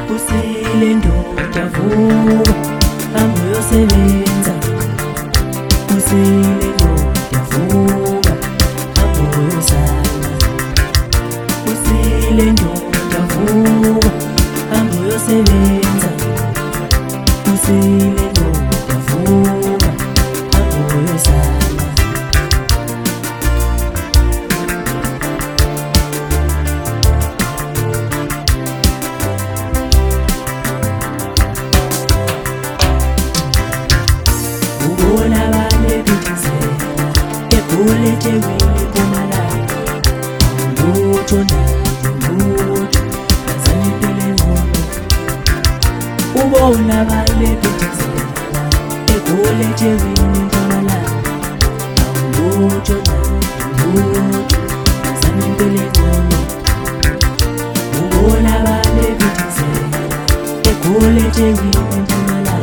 Usile ndoda vuka hamba uyosebenza. Usile ndoda vuka hamba uyozala. Usile ndoda vuka hamba uyosebenza. Usile ndoda vuka hamba uyozala. Ubona bale bidizela eGoli Mpumalanga. Lutho lutho azange phele ngcono. Ubona bale bidizela eGoli Mpumalanga. Lutho lutho azange phele ngcono. Ubona bale bidizela eGoli Mpumalanga.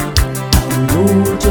Lutho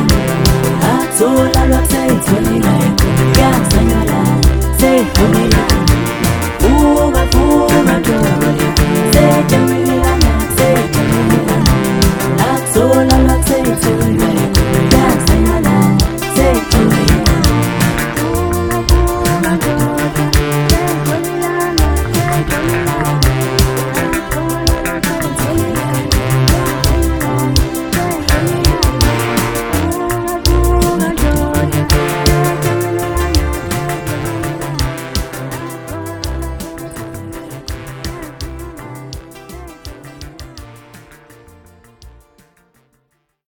Say,